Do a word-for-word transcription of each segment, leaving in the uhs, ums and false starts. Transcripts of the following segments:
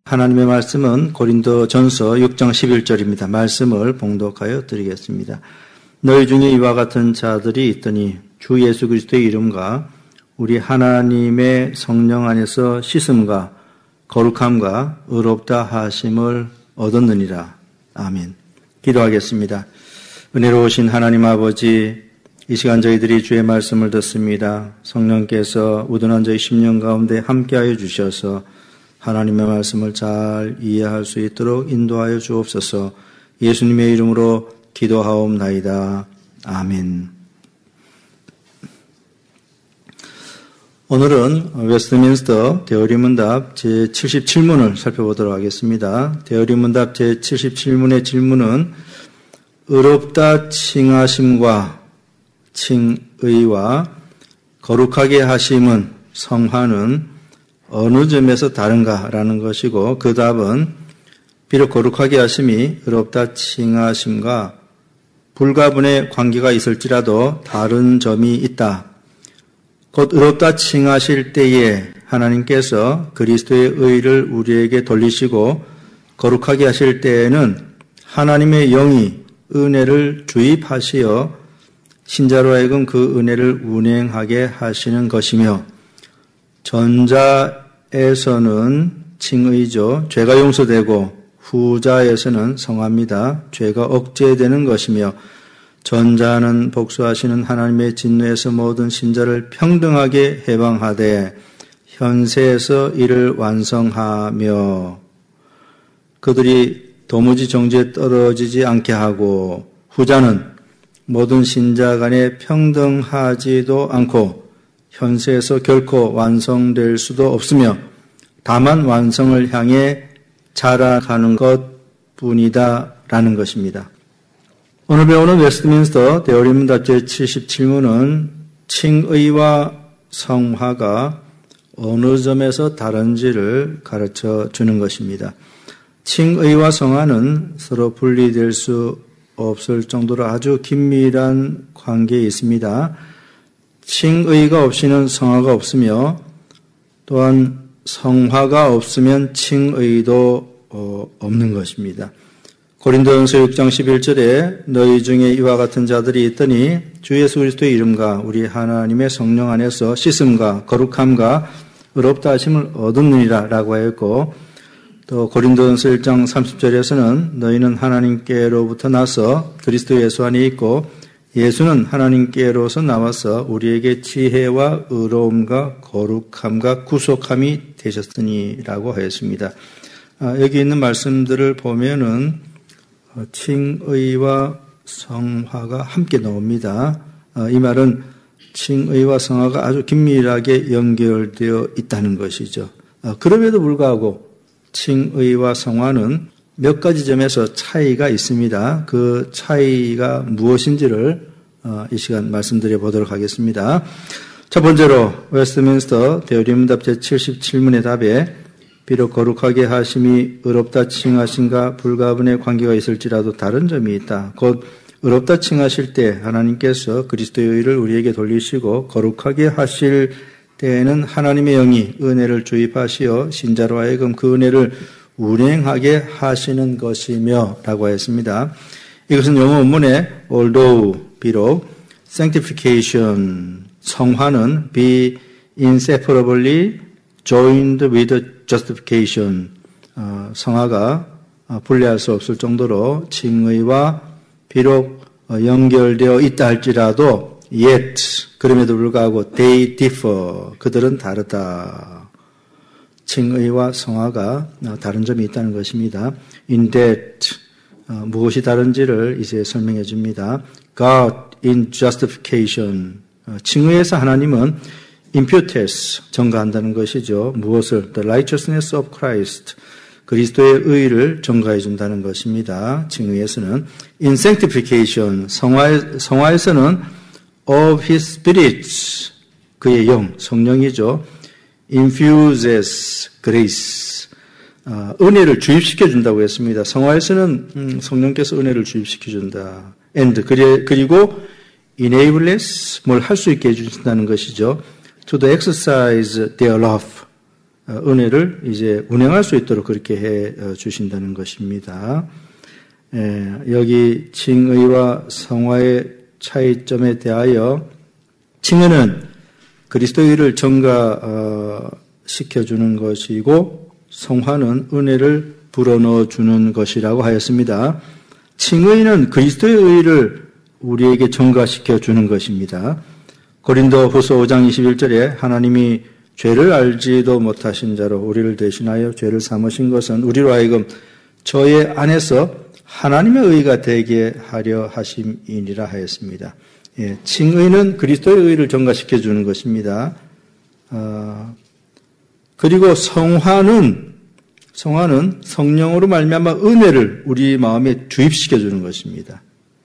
하나님의 말씀은 고린도전서 육 장 십일 절입니다. 말씀을 봉독하여 드리겠습니다. 너희 중에 이와 같은 자들이 있더니 주 예수 그리스도의 이름과 우리 하나님의 성령 안에서 씻음과 거룩함과 의롭다 하심을 얻었느니라. 아멘. 기도하겠습니다. 은혜로우신 하나님 아버지, 이 시간 저희들이 주의 말씀을 듣습니다. 성령께서 우둔한 저희 심령 가운데 함께하여 주셔서 하나님의 말씀을 잘 이해할 수 있도록 인도하여 주옵소서. 예수님의 이름으로 기도하옵나이다. 아멘. 오늘은 웨스트민스터 대어리문답 제칠십칠 문을 살펴보도록 하겠습니다. 대어리문답 제칠십칠 문의 질문은 의롭다 칭하심과 칭의와 거룩하게 하심은, 성화는 어느 점에서 다른가라는 것이고, 그 답은 비록 거룩하게 하심이 의롭다 칭하심과 불가분의 관계가 있을지라도 다른 점이 있다. 곧 의롭다 칭하실 때에 하나님께서 그리스도의 의를 우리에게 돌리시고 거룩하게 하실 때에는 하나님의 영이 은혜를 주입하시어 신자로 하여금 그 은혜를 운행하게 하시는 것이며, 전자에서는 칭의죠. 죄가 용서되고 후자에서는 성화입니다. 죄가 억제되는 것이며, 전자는 복수하시는 하나님의 진노에서 모든 신자를 평등하게 해방하되 현세에서 이를 완성하며 그들이 도무지 정죄에 떨어지지 않게 하고, 후자는 모든 신자 간에 평등하지도 않고 현세에서 결코 완성될 수도 없으며 다만 완성을 향해 자라가는 것뿐이다 라는 것입니다. 오늘 배우는 웨스트민스터 대어리문답 제칠십칠 문은 칭의와 성화가 어느 점에서 다른지를 가르쳐 주는 것입니다. 칭의와 성화는 서로 분리될 수 없을 정도로 아주 긴밀한 관계에 있습니다. 칭의가 없이는 성화가 없으며, 또한 성화가 없으면 칭의도 없는 것입니다. 고린도전서 육 장 십일 절에 너희 중에 이와 같은 자들이 있더니 주 예수 그리스도의 이름과 우리 하나님의 성령 안에서 씻음과 거룩함과 의롭다 하심을 얻었느니라 라고 하였고, 또 고린도전서 일 장 삼십 절에서는 너희는 하나님께로부터 나서 그리스도 예수 안에 있고 예수는 하나님께로서 나와서 우리에게 지혜와 의로움과 거룩함과 구속함이 되셨으니 라고 하였습니다. 아, 여기 있는 말씀들을 보면은 칭의와 성화가 함께 나옵니다. 아, 이 말은 칭의와 성화가 아주 긴밀하게 연결되어 있다는 것이죠. 아, 그럼에도 불구하고 칭의와 성화는 몇 가지 점에서 차이가 있습니다. 그 차이가 무엇인지를 이 시간 말씀드려 보도록 하겠습니다. 첫 번째로 웨스트민스터 대어리문답 제칠십칠 문의 답에 비록 거룩하게 하심이 의롭다 칭하심과 불가분의 관계가 있을지라도 다른 점이 있다. 곧 의롭다 칭하실 때 하나님께서 그리스도의 의를 우리에게 돌리시고 거룩하게 하실 때에는 하나님의 영이 은혜를 주입하시어 신자로 하여금 그 은혜를 운행하게 하시는 것이며 라고 했습니다. 이것은 영어 원문에 although, 비록, sanctification, 성화는 be inseparably joined with justification, 어, 성화가 분리할 수 없을 정도로 칭의와 비록 연결되어 있다 할지라도 yet, 그럼에도 불구하고 they differ, 그들은 다르다. 칭의와 성화가 다른 점이 있다는 것입니다. In that, 어, 무엇이 다른지를 이제 설명해 줍니다. God in justification, 어, 칭의에서 하나님은 imputes, 전가한다는 것이죠. 무엇을? The righteousness of Christ, 그리스도의 의를 전가해 준다는 것입니다. 칭의에서는. In sanctification, 성화에, 성화에서는 of his spirit, 그의 영, 성령이죠. infuses grace, 어, 은혜를 주입시켜 준다고 했습니다. 성화에서는 음, 성령께서 은혜를 주입시켜 준다. and, 그리고 enables, 뭘 할 수 있게 해주신다는 것이죠. to the exercise thereof, 은혜를 이제 운행할 수 있도록 그렇게 해 주신다는 것입니다. 여기 칭의와 성화의 차이점에 대하여 칭의는 그리스도의 의를 증가시켜주는 것이고 성화는 은혜를 불어넣어 주는 것이라고 하였습니다. 칭의는 그리스도의 의를 우리에게 증가시켜 주는 것입니다. 고린도 후서 오 장 이십일 절에 하나님이 죄를 알지도 못하신 자로 우리를 대신하여 죄를 삼으신 것은 우리로 하여금 저의 안에서 하나님의 의가 되게 하려 하심이니라 하였습니다. 예, 칭의는 그리스도의 의를 증가시켜 주는 것입니다. 어, 그리고 성화는 성화는 성령으로 말미암아 은혜를 우리 마음에 주입시켜 주는 것입니다.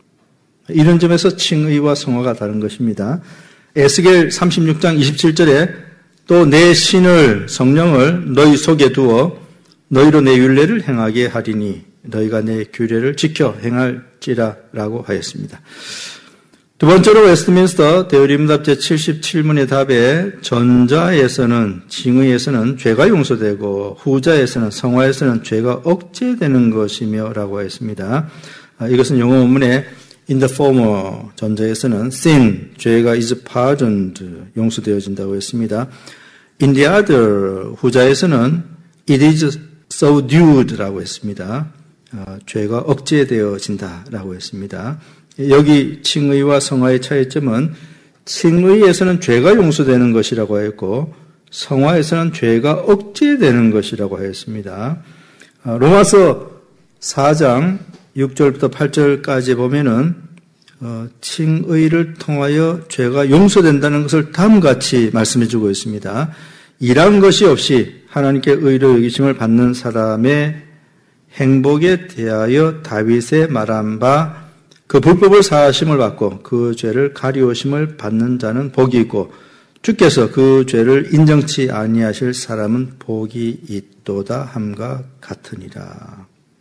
이런 점에서 칭의와 성화가 다른 것입니다. 에스겔 삼십육 장 이십칠 절에 또 내 신을 성령을 너희 속에 두어 너희로 내 율례를 행하게 하리니 너희가 내 규례를 지켜 행할지라라고 하였습니다. 두 번째로 웨스트민스터 대의문답 제칠십칠 문의 답에 전자에서는 칭의에서는 죄가 용서되고 후자에서는 성화에서는 죄가 억제되는 것이며 라고 하였습니다. 이것은 영어 원문에 in the former 전자에서는 sin, 죄가 is pardoned, 용서되어진다고 했습니다. in the other 후자에서는 it is subdued라고 했습니다. 어, 죄가 억제되어진다라고 했습니다. 여기 칭의와 성화의 차이점은 칭의에서는 죄가 용서되는 것이라고 했고 성화에서는 죄가 억제되는 것이라고 하였습니다. 어, 로마서 사 장 육 절부터 팔 절까지 보면은 어, 칭의를 통하여 죄가 용서된다는 것을 다음같이 말씀해 주고 있습니다. 일한 것이 없이 하나님께 의로 여기심을 받는 사람의 행복에 대하여 다윗의 말한 바 그 불법을 사하심을 받고 그 죄를 가리우심을 받는 자는 복이 있고 주께서 그 죄를 인정치 아니하실 사람은 복이 있도다 함과 같으니라.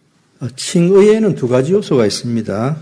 칭의에는 두 가지 요소가 있습니다.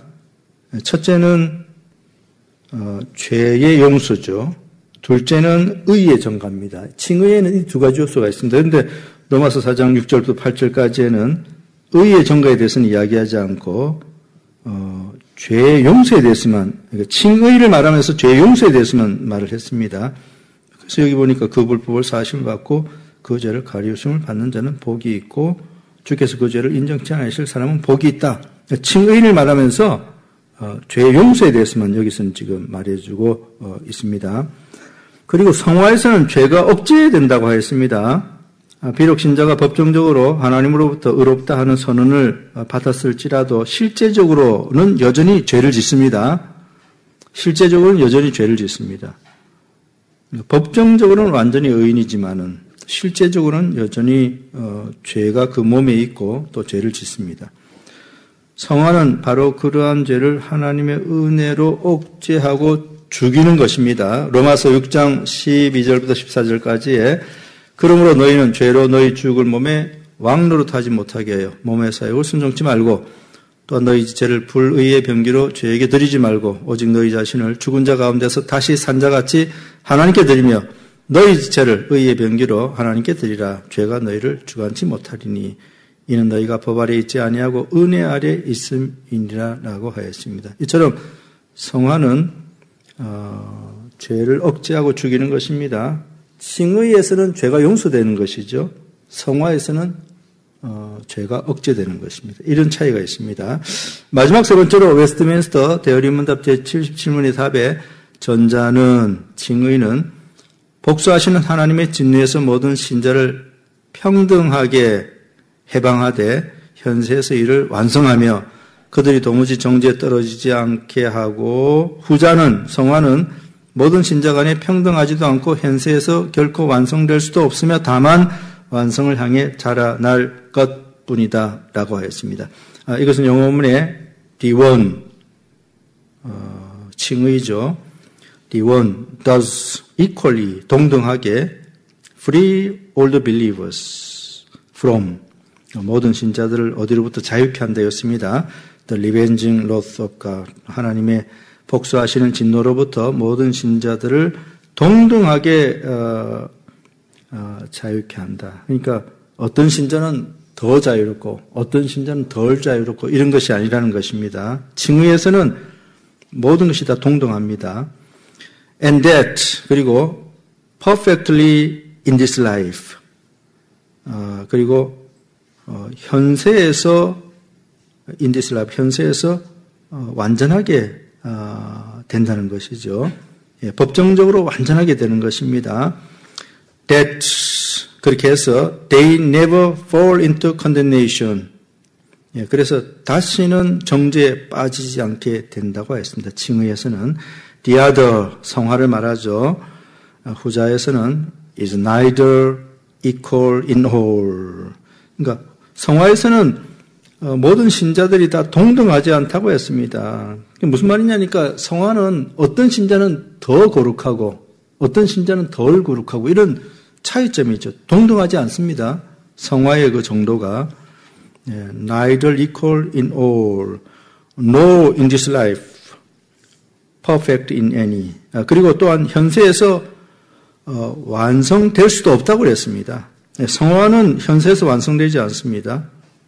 첫째는 어, 죄의 용서죠. 둘째는 의의 전가입니다. 칭의에는 이 두 가지 요소가 있습니다. 그런데 로마서 사 장 육 절부터 팔 절까지에는 의의 전가에 대해서는 이야기하지 않고 어, 죄의 용서에 대해서만, 그러니까 칭의를 말하면서 죄의 용서에 대해서만 말을 했습니다. 그래서 여기 보니까 그 불법을 사하심을 받고 그 죄를 가리우심을 받는 자는 복이 있고 주께서 그 죄를 인정치 않으실 사람은 복이 있다. 그러니까 칭의를 말하면서 어, 죄의 용서에 대해서만 여기서는 지금 말해주고 어, 있습니다. 그리고 성화에서는 죄가 억제된다고 하였습니다. 비록 신자가 법정적으로 하나님으로부터 의롭다 하는 선언을 받았을지라도 실제적으로는 여전히 죄를 짓습니다. 실제적으로는 여전히 죄를 짓습니다. 법정적으로는 완전히 의인이지만은 실제적으로는 여전히 어, 죄가 그 몸에 있고 또 죄를 짓습니다. 성화는 바로 그러한 죄를 하나님의 은혜로 억제하고 죽이는 것입니다. 로마서 육 장 십이 절부터 십사 절까지에 그러므로 너희는 죄로 너희 죽을 몸에 왕노릇하지 못하게 하여 몸의 사욕을 순종치 말고 또한 너희 죄를 불의의 병기로 죄에게 드리지 말고 오직 너희 자신을 죽은 자 가운데서 다시 산 자같이 하나님께 드리며 너희 죄를 의의 병기로 하나님께 드리라. 죄가 너희를 주관치 못하리니 이는 너희가 법 아래 있지 아니하고 은혜 아래 있음이니라 라고 하였습니다. 이처럼 성화는 어, 죄를 억제하고 죽이는 것입니다. 칭의에서는 죄가 용서되는 것이죠. 성화에서는 어, 죄가 억제되는 것입니다. 이런 차이가 있습니다. 마지막 세 번째로 웨스트민스터 대의문답 제칠십칠 문의 답에 전자는 칭의는 복수하시는 하나님의 진리에서 모든 신자를 평등하게 해방하되 현세에서 이를 완성하며 그들이 도무지 정죄에 떨어지지 않게 하고 후자는 성화는 모든 신자 간에 평등하지도 않고 현세에서 결코 완성될 수도 없으며 다만 완성을 향해 자라날 것뿐이다 라고 하였습니다. 아, 이것은 영어 원문에 디원 어, 칭의죠. 디원 does equally 동등하게 free all the believers from 모든 신자들을 어디로부터 자유케 한다였습니다. The revenging wrath of God 하나님의 복수하시는 진노로부터 모든 신자들을 동등하게 어, 자유케 한다. 그러니까 어떤 신자는 더 자유롭고 어떤 신자는 덜 자유롭고 이런 것이 아니라는 것입니다. 칭의에서는 모든 것이 다 동등합니다. And that, 그리고 perfectly in this life. 어, 그리고 어, 현세에서 in this life, 현세에서 어, 완전하게 어, 된다는 것이죠. 예, 법정적으로 완전하게 되는 것입니다. That, 그렇게 해서 they never fall into condemnation. 예, 그래서 다시는 정죄에 빠지지 않게 된다고 했습니다. 칭의에서는 the other, 성화를 말하죠. 후자에서는 is neither equal in all. 그러니까 성화에서는 모든 신자들이 다 동등하지 않다고 했습니다. 무슨 말이냐니까 성화는 어떤 신자는 더 거룩하고 어떤 신자는 덜 거룩하고 이런 차이점이 있죠. 동등하지 않습니다. 성화의 그 정도가 neither equal in all, no in this life, perfect in any. 그리고 또한 현세에서 완성될 수도 없다고 그랬습니다. 성화는 현세에서 완성되지 않습니다.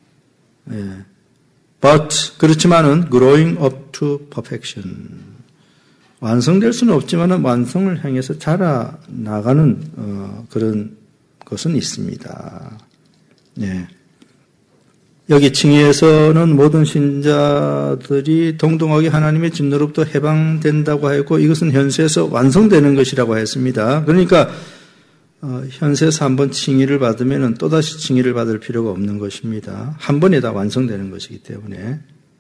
But 그렇지만은 growing up to perfection. 완성될 수는 없지만은 완성을 향해서 자라나가는 어, 그런 것은 있습니다. 네. 여기 칭의에서는 모든 신자들이 동등하게 하나님의 진노로부터 해방된다고 하였고 이것은 현세에서 완성되는 것이라고 했습니다. 그러니까 어, 현세에서 한번 칭의를 받으면 또다시 칭의를 받을 필요가 없는 것입니다. 한 번에 다 완성되는 것이기 때문에.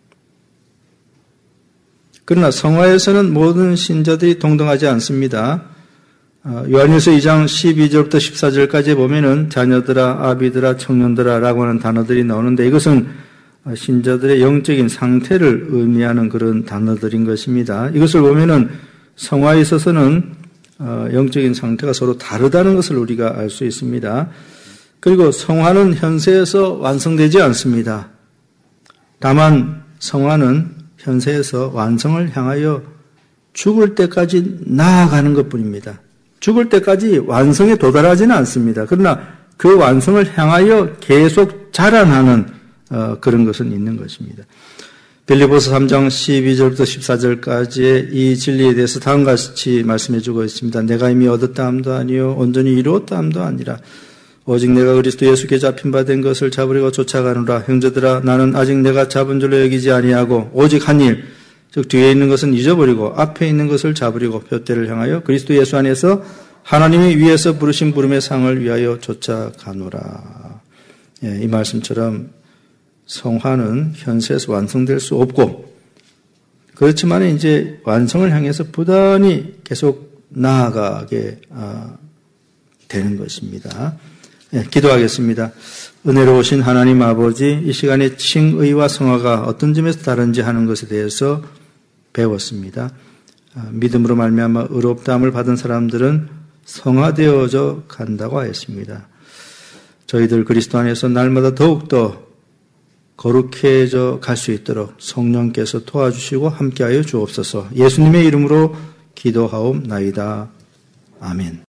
그러나 성화에서는 모든 신자들이 동등하지 않습니다. 요한일서 이 장 십이 절부터 십사 절까지 보면은 자녀들아, 아비들아, 청년들아 라고 하는 단어들이 나오는데 이것은 신자들의 영적인 상태를 의미하는 그런 단어들인 것입니다. 이것을 보면은 성화에 있어서는 영적인 상태가 서로 다르다는 것을 우리가 알 수 있습니다. 그리고 성화는 현세에서 완성되지 않습니다. 다만 성화는 현세에서 완성을 향하여 죽을 때까지 나아가는 것뿐입니다. 죽을 때까지 완성에 도달하지는 않습니다. 그러나 그 완성을 향하여 계속 자라나는 어, 그런 것은 있는 것입니다. 빌립보서 삼 장 십이 절부터 십사 절까지의 이 진리에 대해서 다음과 같이 말씀해 주고 있습니다. 내가 이미 얻었다 함도 아니요 온전히 이루었다 함도 아니라 오직 내가 그리스도 예수께 잡힌 바 된 것을 잡으려고 쫓아가노라. 형제들아 나는 아직 내가 잡은 줄로 여기지 아니하고 오직 한 일, 즉 뒤에 있는 것은 잊어버리고 앞에 있는 것을 잡으려고 푯대를 향하여 그리스도 예수 안에서 하나님이 위에서 부르신 부름의 상을 위하여 쫓아가노라. 예, 이 말씀처럼 성화는 현세에서 완성될 수 없고 그렇지만 이제 완성을 향해서 부단히 계속 나아가게 되는 것입니다. 네, 기도하겠습니다. 은혜로우신 하나님 아버지, 이 시간에 칭의와 성화가 어떤 점에서 다른지 하는 것에 대해서 배웠습니다. 믿음으로 말미암아 의롭다함을 받은 사람들은 성화되어져 간다고 하였습니다. 저희들 그리스도 안에서 날마다 더욱더 거룩해져 갈 수 있도록 성령께서 도와주시고 함께하여 주옵소서. 예수님의 이름으로 기도하옵나이다. 아멘.